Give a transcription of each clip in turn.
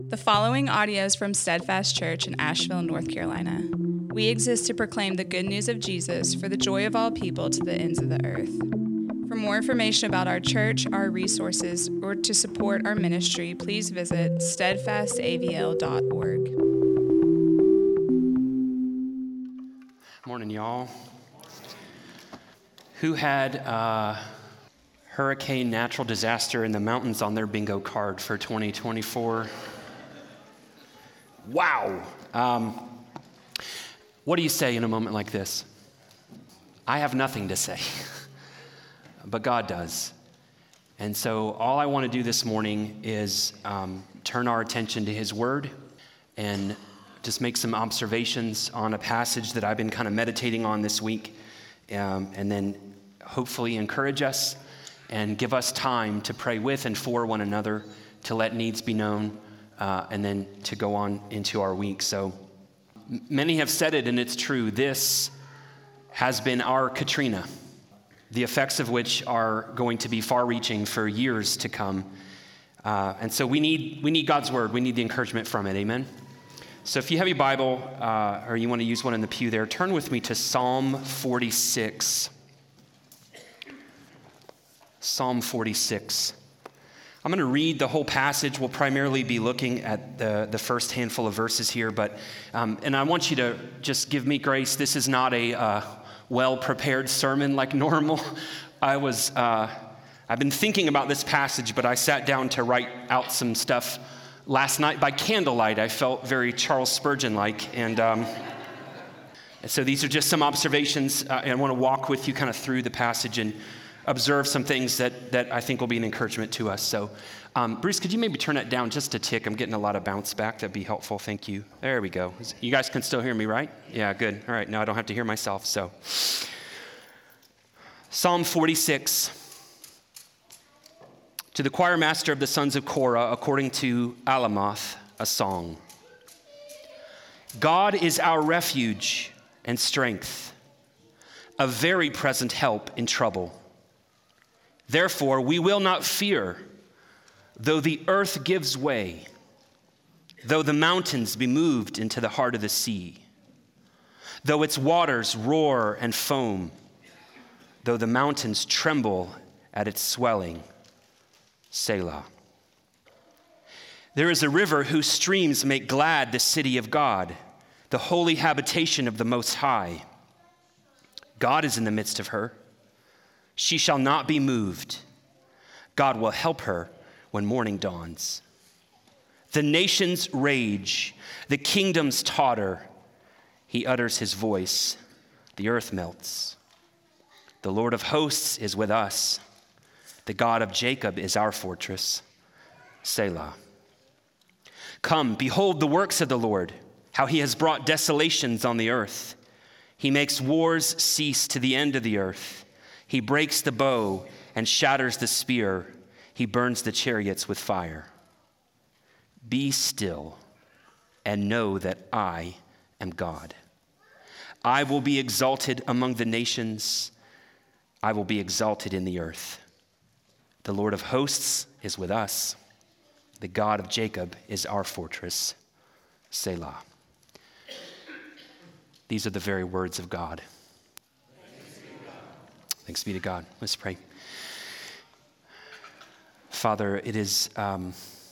The following audio is from Steadfast Church in Asheville, North Carolina. We exist to proclaim the good news of Jesus for the joy of all people to the ends of the earth. For more information about our church, our resources, or to support our ministry, please visit steadfastavl.org. Morning, y'all. Who had hurricane natural disaster in the mountains on their bingo card for 2024? Wow. What do you say in a moment like this? I have nothing to say, but God does. And so all I want to do this morning is turn our attention to His Word and just make some observations on a passage that I've been kind of meditating on this week, and then hopefully encourage us and give us time to pray with and for one another, to let needs be known, and then to go on into our week. So many have said it, and it's true. This has been our Katrina, the effects of which are going to be far-reaching for years to come. And so we need God's Word. We need the encouragement from it. Amen? So if you have your Bible, or you want to use one in the pew there, turn with me to Psalm 46. Psalm 46. I'm going to read the whole passage. We'll primarily be looking at the first handful of verses here, but and I want you to just give me grace. This is not a well-prepared sermon like normal. I've been thinking about this passage, but I sat down to write out some stuff last night by candlelight. I felt very Charles Spurgeon-like, and so these are just some observations. And I want to walk with you kind of through the passage and observe some things that I think will be an encouragement to us. So, Bruce, could you maybe turn that down just a tick? I'm getting a lot of bounce back. That'd be helpful. Thank you. There we go. You guys can still hear me, right? Yeah, good. All right, now I don't have to hear myself. So, Psalm 46. To the choir master of the sons of Korah, according to Alamoth, a song. God is our refuge and strength, a very present help in trouble. Therefore, we will not fear, though the earth gives way, though the mountains be moved into the heart of the sea, though its waters roar and foam, though the mountains tremble at its swelling. Selah. There is a river whose streams make glad the city of God, the holy habitation of the Most High. God is in the midst of her. She shall not be moved. God will help her when morning dawns. The nations rage, the kingdoms totter. He utters his voice, the earth melts. The Lord of hosts is with us. The God of Jacob is our fortress. Selah. Come, behold the works of the Lord, how he has brought desolations on the earth. He makes wars cease to the end of the earth. He breaks the bow and shatters the spear. He burns the chariots with fire. Be still and know that I am God. I will be exalted among the nations. I will be exalted in the earth. The Lord of hosts is with us. The God of Jacob is our fortress. Selah. These are the very words of God. Thanks be to God. Let's pray. Father, it is an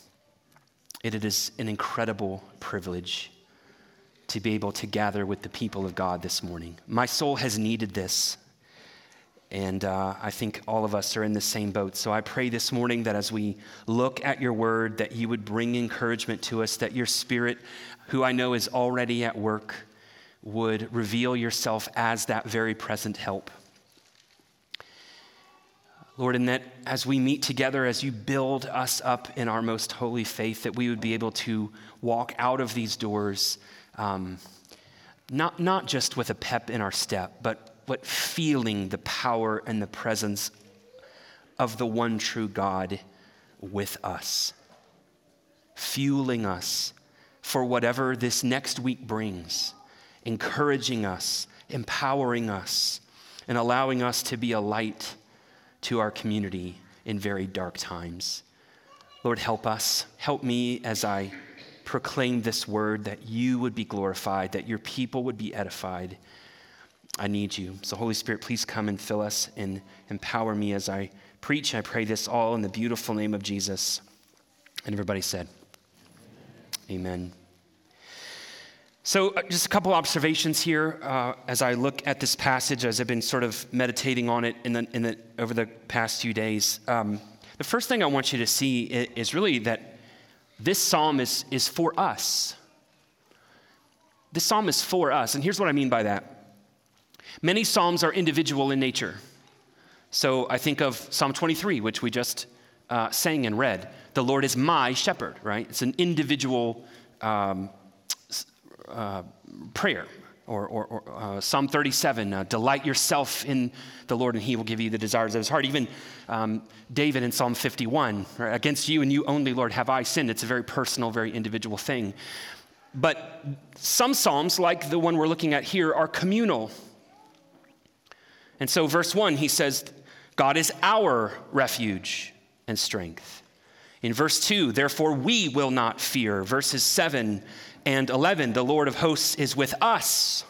incredible privilege to be able to gather with the people of God this morning. My soul has needed this, and I think all of us are in the same boat. So I pray this morning that as we look at your word, that you would bring encouragement to us, that your Spirit, who I know is already at work, would reveal yourself as that very present help. Lord, and that as we meet together, as you build us up in our most holy faith, that we would be able to walk out of these doors, not just with a pep in our step, but feeling the power and the presence of the one true God with us, fueling us for whatever this next week brings, encouraging us, empowering us, and allowing us to be a light to our community in very dark times. Lord, help us. Help me as I proclaim this word, that you would be glorified, that your people would be edified. I need you. So Holy Spirit, please come and fill us and empower me as I preach. I pray this all in the beautiful name of Jesus. And everybody said, amen. So just a couple observations here as I look at this passage, as I've been sort of meditating on it over the past few days. The first thing I want you to see is really that this psalm is for us. This psalm is for us, and here's what I mean by that. Many psalms are individual in nature. So I think of Psalm 23, which we just sang and read. The Lord is my shepherd, right? It's an individual prayer. Or Psalm 37, delight yourself in the Lord and he will give you the desires of his heart. Even David in Psalm 51, right? Against you and you only, Lord, have I sinned. It's a very personal, very individual thing. But some psalms, like the one we're looking at here, are communal. And so verse 1, he says, God is our refuge and strength. In verse 2, therefore we will not fear. Verses 7 and 11, the Lord of hosts is with us.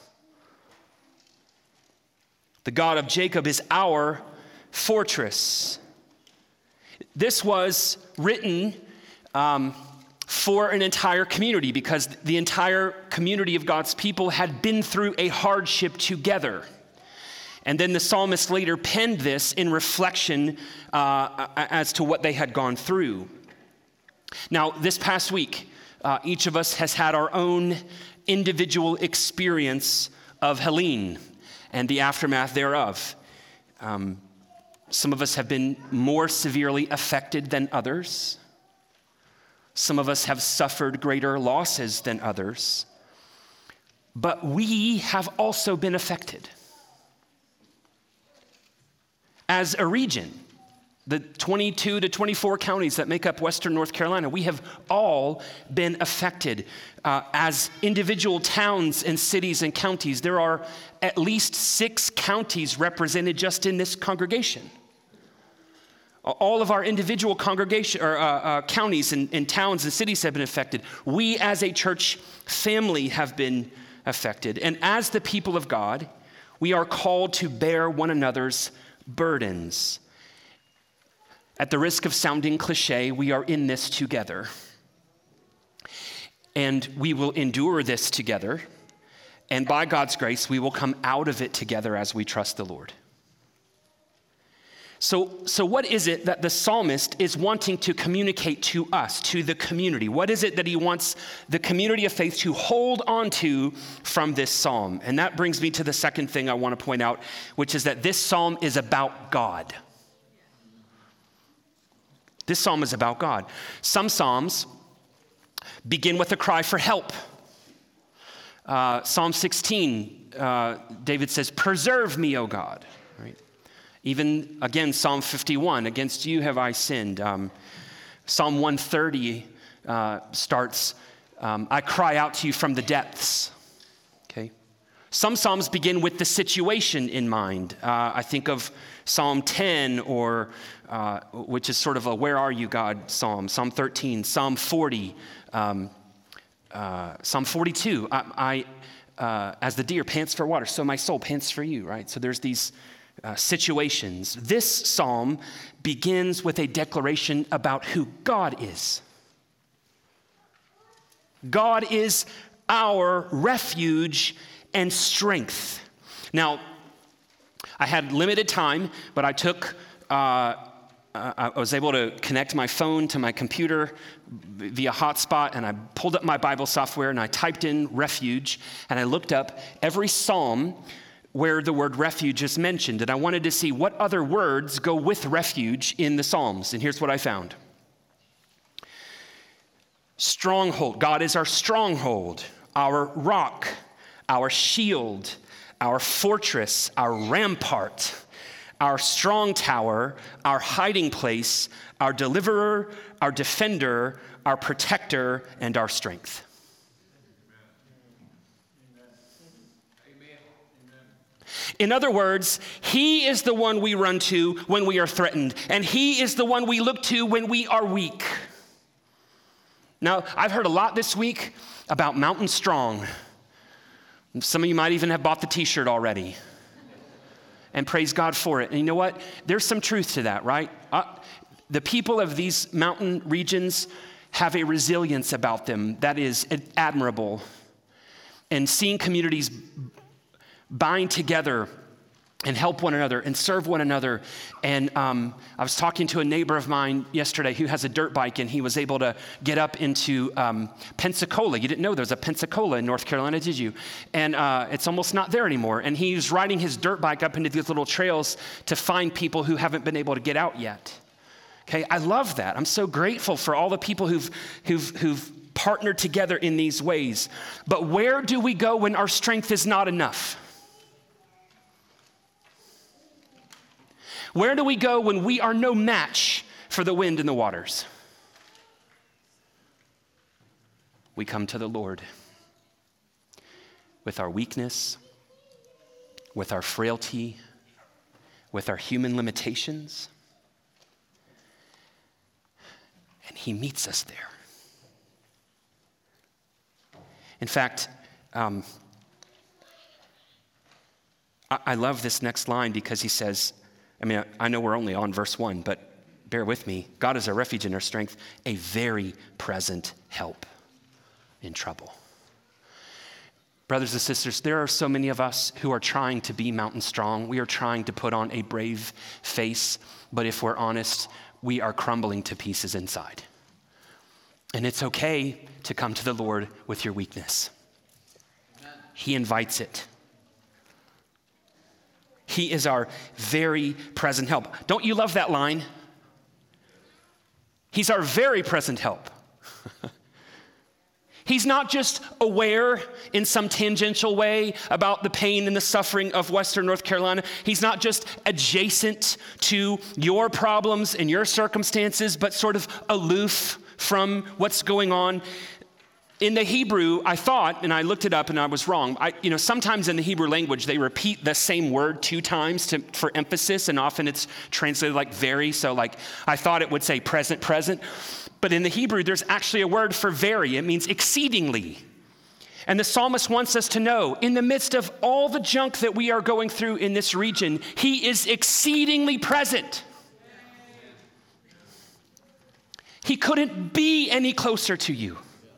The God of Jacob is our fortress. This was written for an entire community because the entire community of God's people had been through a hardship together. And then the psalmist later penned this in reflection as to what they had gone through. Now, this past week, each of us has had our own individual experience of Helene and the aftermath thereof. Some of us have been more severely affected than others. Some of us have suffered greater losses than others. But we have also been affected. As a region, the 22 to 24 counties that make up Western North Carolina, we have all been affected. As individual towns and cities and counties, there are at least 6 counties represented just in this congregation. All of our individual congregation or counties and towns and cities have been affected. We as a church family have been affected. And as the people of God, we are called to bear one another's burdens. At the risk of sounding cliche, we are in this together. And we will endure this together. And by God's grace, we will come out of it together as we trust the Lord. So what is it that the psalmist is wanting to communicate to us, to the community? What is it that he wants the community of faith to hold on to from this psalm? And that brings me to the second thing I want to point out, which is that this psalm is about God. This psalm is about God. Some psalms begin with a cry for help. Psalm 16, David says, preserve me, O God. Right? Even, again, Psalm 51, against you have I sinned. Psalm 130 starts, I cry out to you from the depths. Okay. Some psalms begin with the situation in mind. I think of Psalm 10, or which is sort of a where are you, God psalm. Psalm 13, Psalm 40, Psalm 42. As the deer pants for water, so my soul pants for you, right? So there's these situations. This psalm begins with a declaration about who God is. God is our refuge and strength. Now, I had limited time, but I was able to connect my phone to my computer via hotspot, and I pulled up my Bible software and I typed in refuge, and I looked up every psalm where the word refuge is mentioned, and I wanted to see what other words go with refuge in the Psalms, and here's what I found. Stronghold. God is our stronghold, our rock, our shield, our fortress, our rampart, our strong tower, our hiding place, our deliverer, our defender, our protector, and our strength. In other words, he is the one we run to when we are threatened, and he is the one we look to when we are weak. Now, I've heard a lot this week about Mountain Strong. Some of you might even have bought the t-shirt already. And praise God for it. And you know what? There's some truth to that, right? The people of these mountain regions have a resilience about them that is admirable. And seeing communities bind together and help one another and serve one another. And I was talking to a neighbor of mine yesterday who has a dirt bike, and he was able to get up into Pensacola. You didn't know there was a Pensacola in North Carolina, did you? And it's almost not there anymore. And he's riding his dirt bike up into these little trails to find people who haven't been able to get out yet. Okay, I love that. I'm so grateful for all the people who've partnered together in these ways. But where do we go when our strength is not enough? Where do we go when we are no match for the wind and the waters? We come to the Lord with our weakness, with our frailty, with our human limitations, and he meets us there. In fact, I love this next line because he says, I know we're only on verse 1, but bear with me. God is our refuge and our strength, a very present help in trouble. Brothers and sisters, there are so many of us who are trying to be mountain strong. We are trying to put on a brave face, but if we're honest, we are crumbling to pieces inside. And it's okay to come to the Lord with your weakness. He invites it. He is our very present help. Don't you love that line? He's our very present help. He's not just aware in some tangential way about the pain and the suffering of Western North Carolina. He's not just adjacent to your problems and your circumstances, but sort of aloof from what's going on. In the Hebrew, I thought, and I looked it up and I was wrong. Sometimes in the Hebrew language, they repeat the same word 2 times for emphasis, and often it's translated like very. So I thought it would say present. But in the Hebrew, there's actually a word for very. It means exceedingly. And the psalmist wants us to know, in the midst of all the junk that we are going through in this region, he is exceedingly present. He couldn't be any closer to you.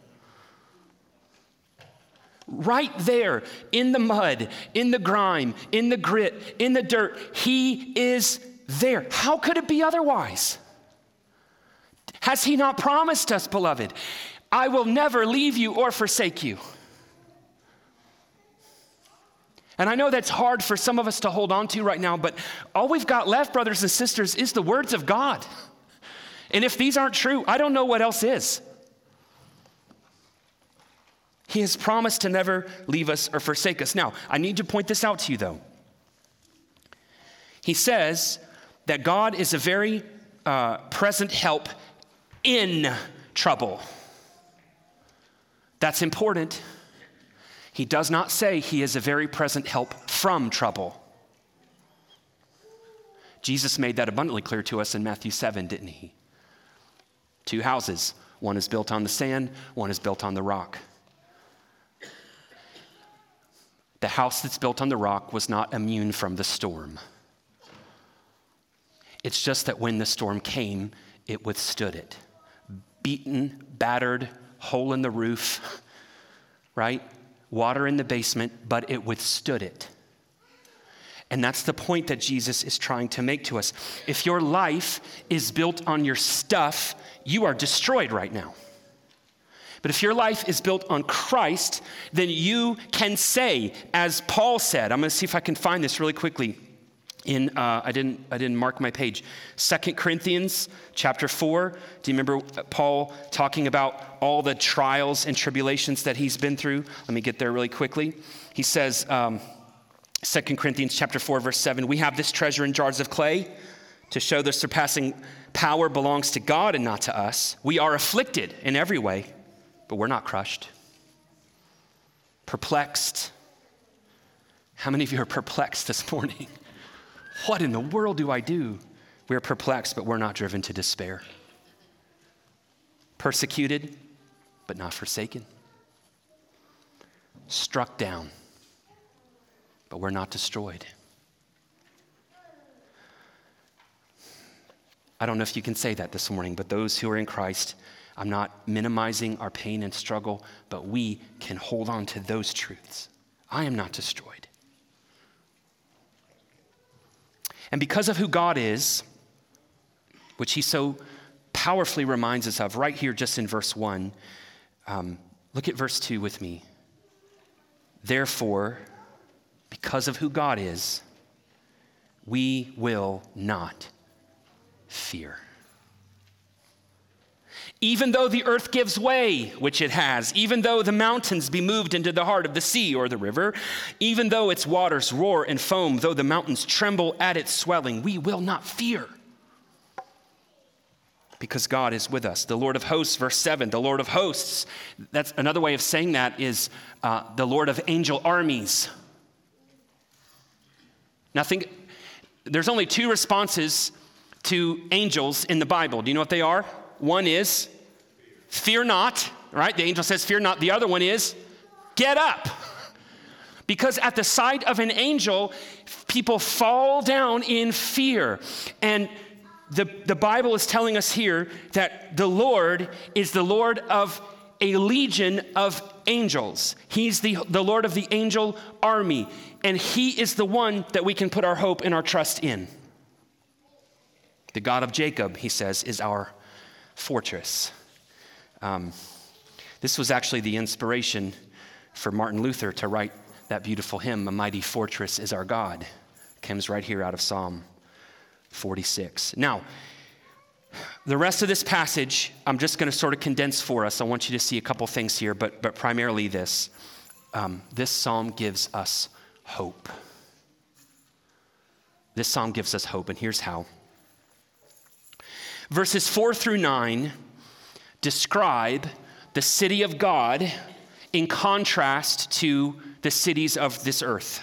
Right there, in the mud, in the grime, in the grit, in the dirt, he is there. How could it be otherwise? Has he not promised us, beloved, I will never leave you or forsake you? And I know that's hard for some of us to hold on to right now, but all we've got left, brothers and sisters, is the words of God. And if these aren't true, I don't know what else is. He has promised to never leave us or forsake us. Now, I need to point this out to you, though. He says that God is a very present help in trouble. That's important. He does not say he is a very present help from trouble. Jesus made that abundantly clear to us in Matthew 7, didn't he? 2 houses. One is built on the sand, one is built on the rock. The house that's built on the rock was not immune from the storm. It's just that when the storm came, it withstood it. Beaten, battered, hole in the roof, right? Water in the basement, but it withstood it. And that's the point that Jesus is trying to make to us. If your life is built on your stuff, you are destroyed right now. But if your life is built on Christ, then you can say, as Paul said, I'm going to see if I can find this really quickly. I didn't mark my page. 2 Corinthians chapter 4. Do you remember Paul talking about all the trials and tribulations that he's been through? Let me get there really quickly. He says, 2 Corinthians chapter 4, verse 7, we have this treasure in jars of clay to show the surpassing power belongs to God and not to us. We are afflicted in every way, but we're not crushed. Perplexed. How many of you are perplexed this morning? What in the world do I do? We're perplexed, but we're not driven to despair. Persecuted, but not forsaken. Struck down, but we're not destroyed. I don't know if you can say that this morning, but those who are in Christ, I'm not minimizing our pain and struggle, but we can hold on to those truths. I am not destroyed. And because of who God is, which he so powerfully reminds us of right here just in verse 1, look at verse 2 with me. Therefore, because of who God is, we will not fear. Even though the earth gives way, which it has, even though the mountains be moved into the heart of the sea or the river, even though its waters roar and foam, though the mountains tremble at its swelling, we will not fear. Because God is with us. The Lord of hosts, verse 7, the Lord of hosts, that's another way of saying that is the Lord of angel armies. There's only two responses to angels in the Bible. Do you know what they are? One is, fear not, right? The angel says, fear not. The other one is, get up. Because at the sight of an angel, people fall down in fear. And the Bible is telling us here that the Lord is the Lord of a legion of angels. He's the Lord of the angel army. And he is the one that we can put our hope and our trust in. The God of Jacob, he says, is our fortress. This was actually the inspiration for Martin Luther to write that beautiful hymn, "A Mighty Fortress is Our God." It comes right here out of Psalm 46. Now, the rest of this passage, I'm just going to sort of condense for us. I want you to see a couple things here, but primarily this. This psalm gives us hope. This psalm gives us hope, and here's how. Verses 4 through 9 describe the city of God in contrast to the cities of this earth.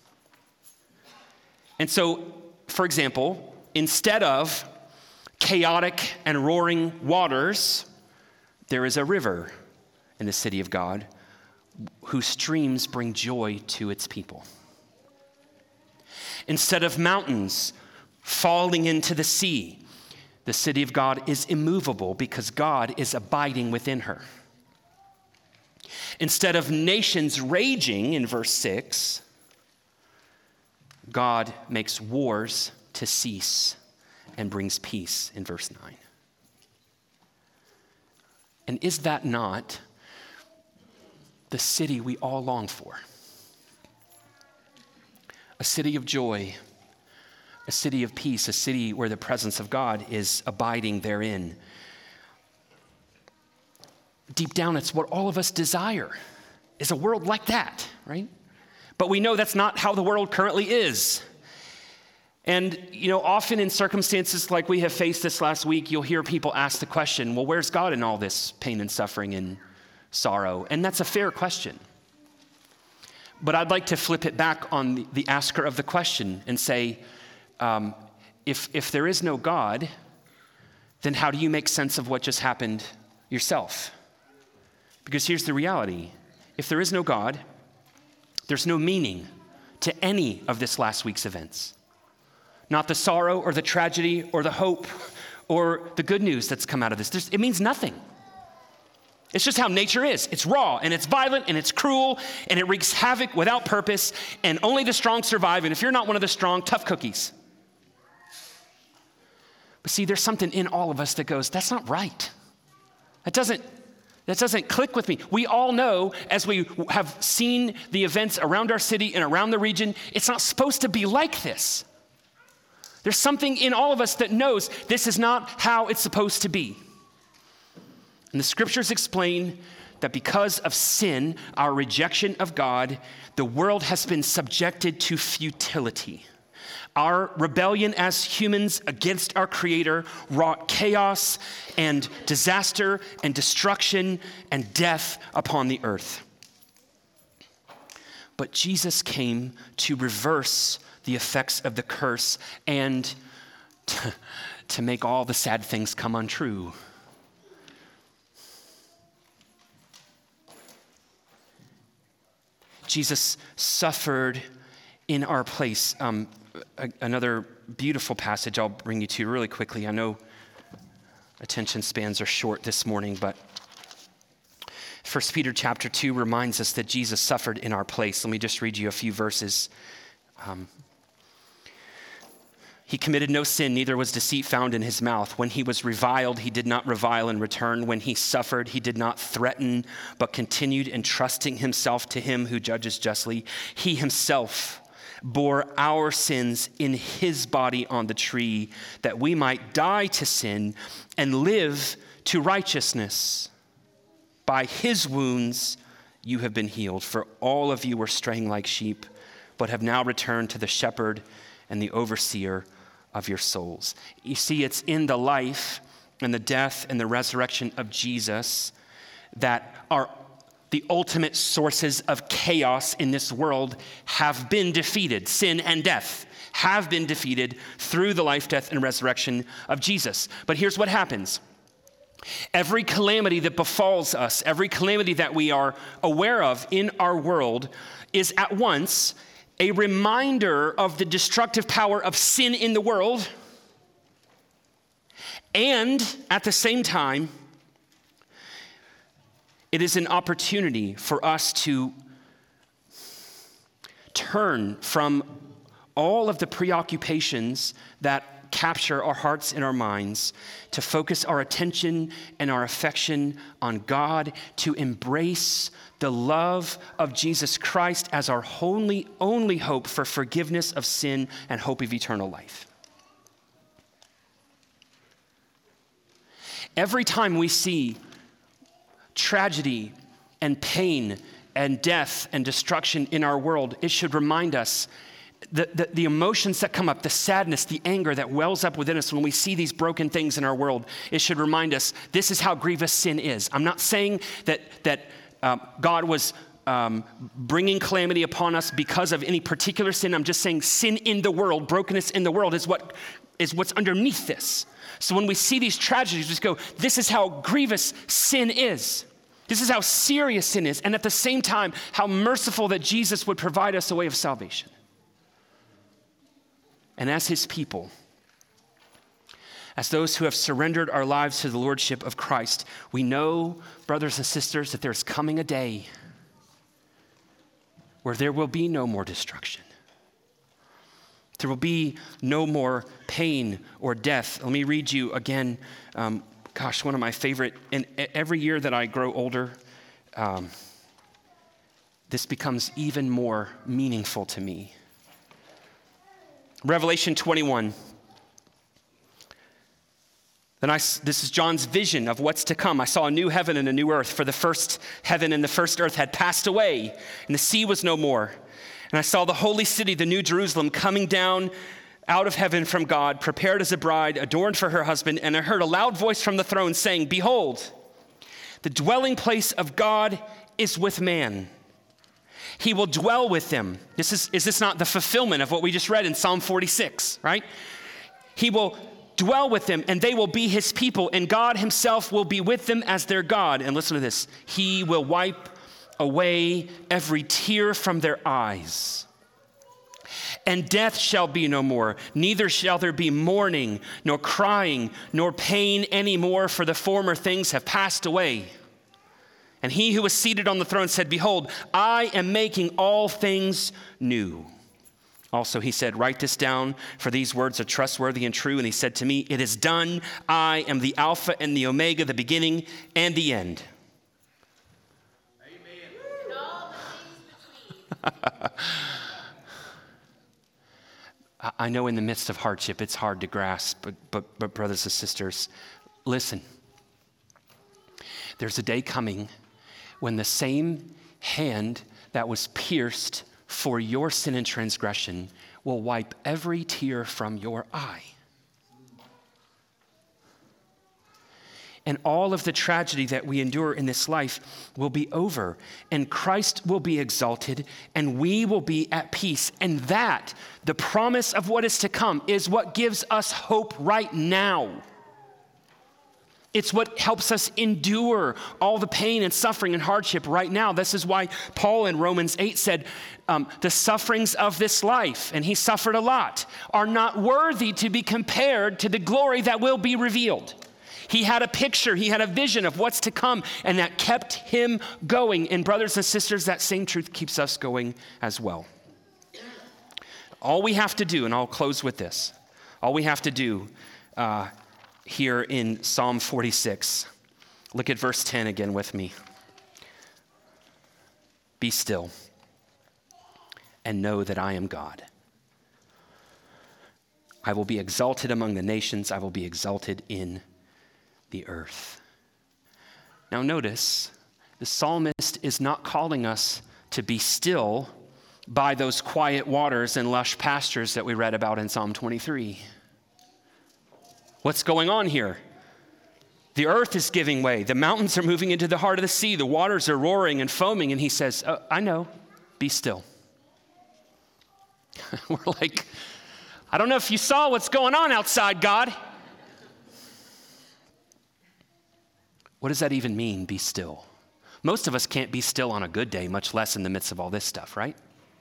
And so, for example, instead of chaotic and roaring waters, there is a river in the city of God whose streams bring joy to its people. Instead of mountains falling into the sea, the city of God is immovable because God is abiding within her. Instead of nations raging in verse 6, God makes wars to cease and brings peace in verse 9. And is that not the city we all long for? A city of joy, a city of peace, a city where the presence of God is abiding therein. Deep down, it's what all of us desire, is a world like that, right? But we know that's not how the world currently is. And, often in circumstances like we have faced this last week, you'll hear people ask the question, well, where's God in all this pain and suffering and sorrow? And that's a fair question. But I'd like to flip it back on the asker of the question and say, if there is no God, then how do you make sense of what just happened yourself? Because here's the reality. If there is no God, there's no meaning to any of this last week's events. Not the sorrow or the tragedy or the hope or the good news that's come out of this. It means nothing. It's just how nature is. It's raw and it's violent and it's cruel and it wreaks havoc without purpose, and only the strong survive. And if you're not one of the strong, tough cookies. But see, there's something in all of us that goes, that's not right. That doesn't click with me. We all know, as we have seen the events around our city and around the region, it's not supposed to be like this. There's something in all of us that knows this is not how it's supposed to be. And the scriptures explain that because of sin, our rejection of God, the world has been subjected to futility. Our rebellion as humans against our Creator wrought chaos and disaster and destruction and death upon the earth. But Jesus came to reverse the effects of the curse and to make all the sad things come untrue. Jesus suffered in our place. Another beautiful passage I'll bring you to really quickly. I know attention spans are short this morning, but 1 Peter chapter 2 reminds us that Jesus suffered in our place. Let me just read you a few verses. He committed no sin, neither was deceit found in his mouth. When he was reviled, he did not revile in return. When he suffered, he did not threaten, but continued entrusting himself to him who judges justly. He himself bore our sins in his body on the tree, that we might die to sin and live to righteousness. By his wounds you have been healed, for all of you were straying like sheep, but have now returned to the shepherd and the overseer of your souls. You see, it's in the life and the death and the resurrection of Jesus that are the ultimate sources of chaos in this world have been defeated. Sin and death have been defeated through the life, death, and resurrection of Jesus. But here's what happens. Every calamity that befalls us, every calamity that we are aware of in our world is at once a reminder of the destructive power of sin in the world, and at the same time, it is an opportunity for us to turn from all of the preoccupations that capture our hearts and our minds, to focus our attention and our affection on God, to embrace the love of Jesus Christ as our only hope for forgiveness of sin and hope of eternal life. Every time we see tragedy and pain and death and destruction in our world, it should remind us the emotions that come up, the sadness, the anger that wells up within us when we see these broken things in our world. It should remind us this is how grievous sin is. I'm not saying that God was bringing calamity upon us because of any particular sin. I'm just saying sin in the world, brokenness in the world is what's underneath this. So when we see these tragedies, we just go, this is how grievous sin is. This is how serious sin is. And at the same time, how merciful that Jesus would provide us a way of salvation. And as his people, as those who have surrendered our lives to the lordship of Christ, we know, brothers and sisters, that there's coming a day where there will be no more destruction. There will be no more pain or death. Let me read you again, one of my favorite, and every year that I grow older, this becomes even more meaningful to me. Revelation 21. This is John's vision of what's to come. I saw a new heaven and a new earth, for the first heaven and the first earth had passed away, and the sea was no more. And I saw the holy city, the new Jerusalem, coming down out of heaven from God, prepared as a bride, adorned for her husband. And I heard a loud voice from the throne saying, "Behold, the dwelling place of God is with man. He will dwell with them." Is this not the fulfillment of what we just read in Psalm 46, right? He will dwell with them, and they will be his people, and God himself will be with them as their God. And listen to this. He will wipe away every tear from their eyes. And death shall be no more, neither shall there be mourning, nor crying, nor pain anymore, for the former things have passed away. And he who was seated on the throne said, "Behold, I am making all things new." Also, he said, "Write this down, for these words are trustworthy and true." And he said to me, "It is done. I am the Alpha and the Omega, the beginning and the end." Amen. And all the things between. I know in the midst of hardship, it's hard to grasp, but brothers and sisters, listen. There's a day coming when the same hand that was pierced for your sin and transgression will wipe every tear from your eye. And all of the tragedy that we endure in this life will be over, and Christ will be exalted, and we will be at peace. And that, the promise of what is to come, is what gives us hope right now. It's what helps us endure all the pain and suffering and hardship right now. This is why Paul in Romans 8 said, the sufferings of this life, and he suffered a lot, are not worthy to be compared to the glory that will be revealed. He had a picture, he had a vision of what's to come, and that kept him going. And brothers and sisters, that same truth keeps us going as well. All we have to do, and I'll close with this, all we have to do here in Psalm 46, look at verse 10 again with me. Be still and know that I am God. I will be exalted among the nations. I will be exalted in the earth. Now notice, the psalmist is not calling us to be still by those quiet waters and lush pastures that we read about in Psalm 23. What's going on here? The earth is giving way. The mountains are moving into the heart of the sea. The waters are roaring and foaming. And he says, I know, be still. We're like, I don't know if you saw what's going on outside, God. What does that even mean, be still? Most of us can't be still on a good day, much less in the midst of all this stuff, right?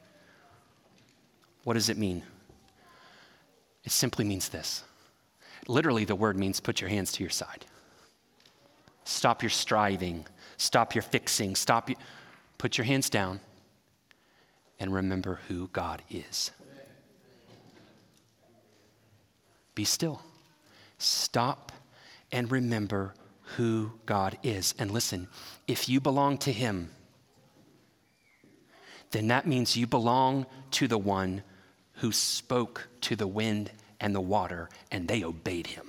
What does it mean? It simply means this. Literally, the word means put your hands to your side. Stop your striving. Stop your fixing. Put your hands down and remember who God is. Be still. Stop and remember who God is. And listen, if you belong to him, then that means you belong to the one who spoke to the wind and the water, and they obeyed him.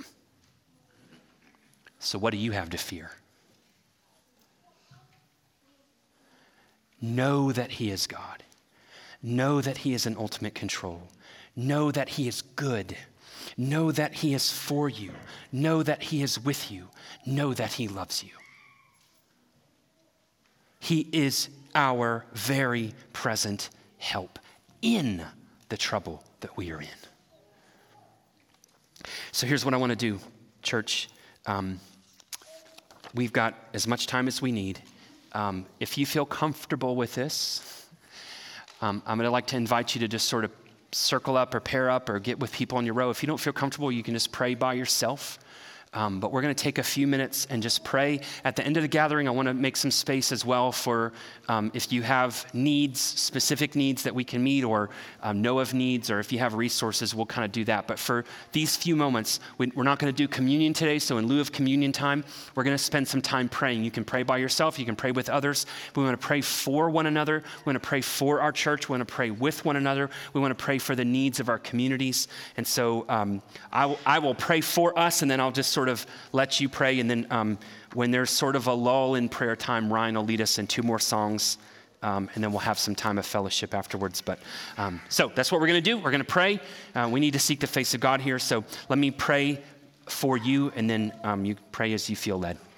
So what do you have to fear? Know that he is God. Know that he is in ultimate control. Know that he is good. Know that he is for you. Know that he is with you. Know that he loves you. He is our very present help in the trouble that we are in. So here's what I want to do, church. We've got as much time as we need. If you feel comfortable with this, I'm going to like to invite you to just sort of circle up or pair up or get with people on your row. If you don't feel comfortable, you can just pray by yourself. But we're going to take a few minutes and just pray. At the end of the gathering, I want to make some space as well for if you have needs, specific needs that we can meet, or know of needs, or if you have resources, we'll kind of do that. But for these few moments, we're not going to do communion today. So in lieu of communion time, we're going to spend some time praying. You can pray by yourself. You can pray with others. We want to pray for one another. We want to pray for our church. We want to pray with one another. We want to pray for the needs of our communities. And so I will pray for us, and then I'll just sort of let you pray, and then when there's sort of a lull in prayer time, Ryan will lead us in 2 more songs, and then we'll have some time of fellowship afterwards. But so that's what we're going to do. We're going to pray. We need to seek the face of God here. So let me pray for you, and then you pray as you feel led.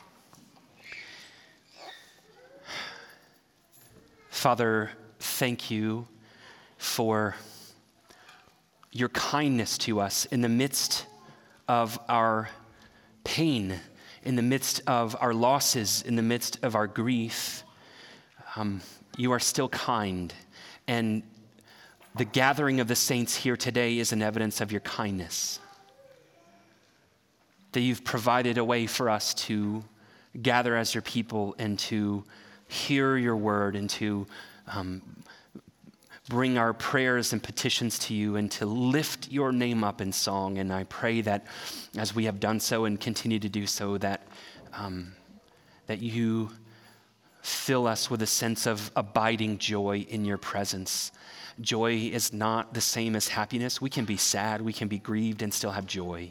Father, thank you for your kindness to us in the midst of our pain, in the midst of our losses, in the midst of our grief. You are still kind, and the gathering of the saints here today is an evidence of your kindness, that you've provided a way for us to gather as your people and to hear your word and to bring our prayers and petitions to you and to lift your name up in song. And I pray that as we have done so and continue to do so, that you fill us with a sense of abiding joy in your presence. Joy is not the same as happiness. We can be sad, we can be grieved and still have joy.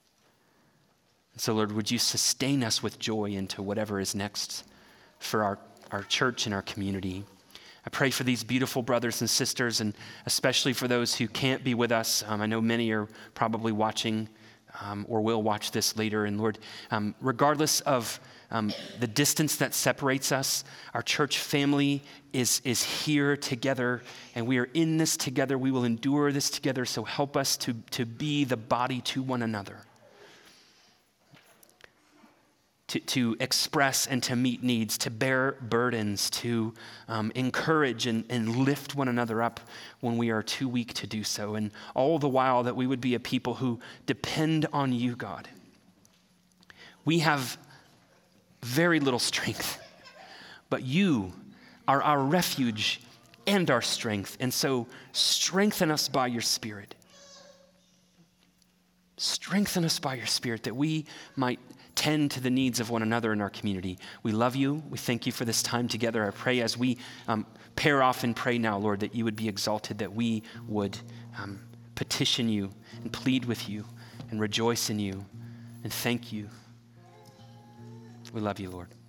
So Lord, would you sustain us with joy into whatever is next for our church and our community. I pray for these beautiful brothers and sisters, and especially for those who can't be with us. I know many are probably watching or will watch this later. And Lord, regardless of the distance that separates us, our church family is here together, and we are in this together. We will endure this together, so help us to be the body to one another. to express and to meet needs, to bear burdens, to encourage and lift one another up when we are too weak to do so. And all the while that we would be a people who depend on you, God. We have very little strength, but you are our refuge and our strength. And so strengthen us by your Spirit. Strengthen us by your Spirit that we might tend to the needs of one another in our community. We love you. We thank you for this time together. I pray as we pair off and pray now, Lord, that you would be exalted, that we would petition you and plead with you and rejoice in you and thank you. We love you, Lord.